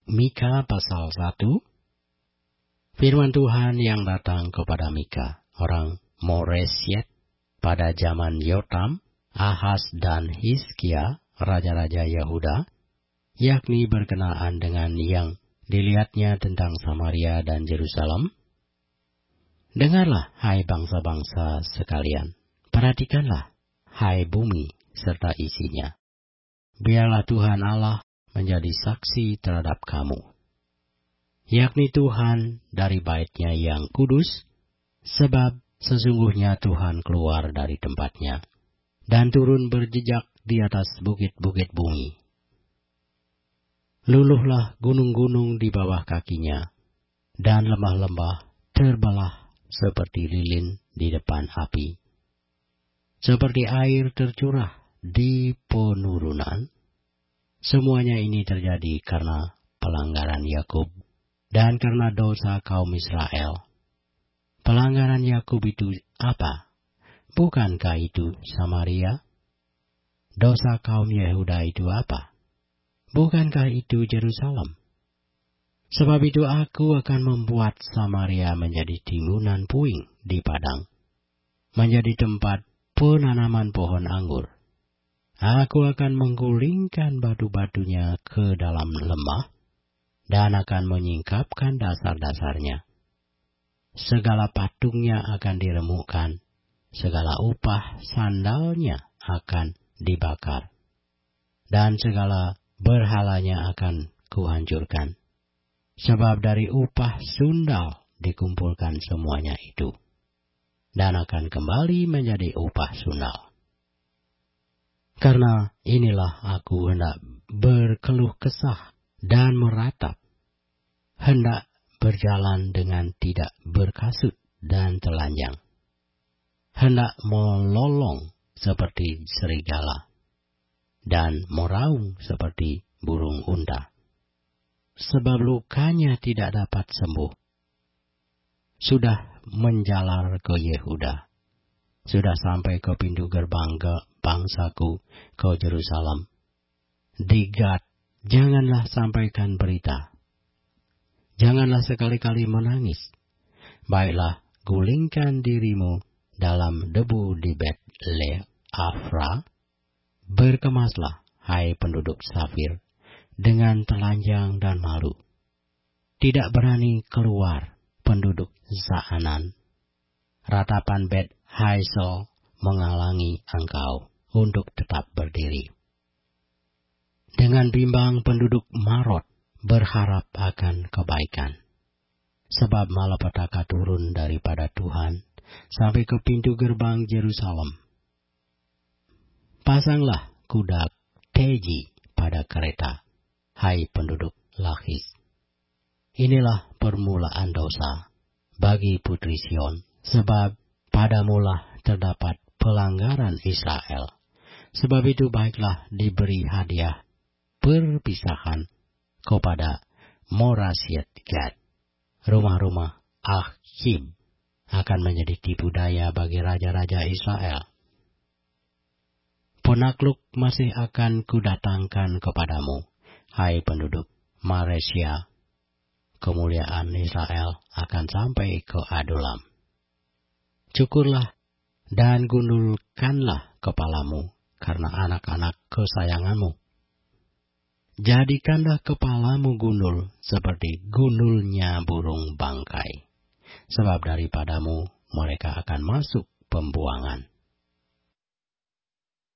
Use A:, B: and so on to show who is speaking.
A: Mika pasal 1. Firman Tuhan yang datang kepada Mika, orang Moresyet, pada zaman Yotam, Ahaz dan Hizkia, raja-raja Yehuda, yakni berkenaan dengan yang dilihatnya tentang Samaria dan Yerusalem. Dengarlah, hai bangsa-bangsa sekalian, perhatikanlah, hai bumi serta isinya. Biarlah Tuhan Allah menjadi saksi terhadap kamu, yakni Tuhan dari bait-Nya yang kudus, sebab sesungguhnya Tuhan keluar dari tempatnya dan turun berjejak di atas bukit-bukit bumi. Luluhlah gunung-gunung di bawah kakinya, dan lembah-lembah terbelah seperti lilin di depan api. Seperti air tercurah di penurunan, semuanya ini terjadi karena pelanggaran Yakub dan karena dosa kaum Israel. Pelanggaran Yakub itu apa? Bukankah itu Samaria? Dosa kaum Yehuda itu apa? Bukankah itu Yerusalem? Sebab itu aku akan membuat Samaria menjadi timbunan puing di padang, menjadi tempat penanaman pohon anggur. Aku akan menggulingkan batu-batunya ke dalam lembah, dan akan menyingkapkan dasar-dasarnya. Segala patungnya akan diremukkan, segala upah sandalnya akan dibakar, dan segala berhalanya akan kuhancurkan. Sebab dari upah sundal dikumpulkan semuanya itu, dan akan kembali menjadi upah sundal. Karena inilah aku hendak berkeluh kesah dan meratap, hendak berjalan dengan tidak berkasut dan telanjang, hendak melolong seperti serigala, dan meraung seperti burung unta. Sebab lukanya tidak dapat sembuh, sudah menjalar ke Yehuda, sudah sampai ke pintu gerbang bangsaku, ke Yerusalem. Di Gad, janganlah sampaikan berita, janganlah sekali-kali menangis. Baiklah, gulingkan dirimu dalam debu di Bet-le-Afra. Berkemaslah, hai penduduk Safir, dengan telanjang dan malu. Tidak berani keluar penduduk Zaanan. Ratapan Bet-Haisel menghalangi engkau untuk tetap berdiri. Dengan bimbang penduduk Marot berharap akan kebaikan, sebab malapetaka turun daripada Tuhan sampai ke pintu gerbang Yerusalem. Pasanglah kuda teji pada kereta, hai penduduk Lakis. Inilah permulaan dosa bagi putri Sion, sebab padamulah terdapat pelanggaran Israel. Sebab itu baiklah diberi hadiah perpisahan kepada Moresyet Gad. Rumah-rumah Akhib akan menjadi tipu daya bagi raja-raja Israel. Penakluk masih akan kudatangkan kepadamu, hai penduduk Maresya. Kemuliaan Israel akan sampai ke Adulam. Cukurlah dan gundulkanlah kepalamu karena anak-anak kesayanganmu. Jadikanlah kepalamu gundul seperti gundulnya burung bangkai, sebab daripadamu mereka akan masuk pembuangan.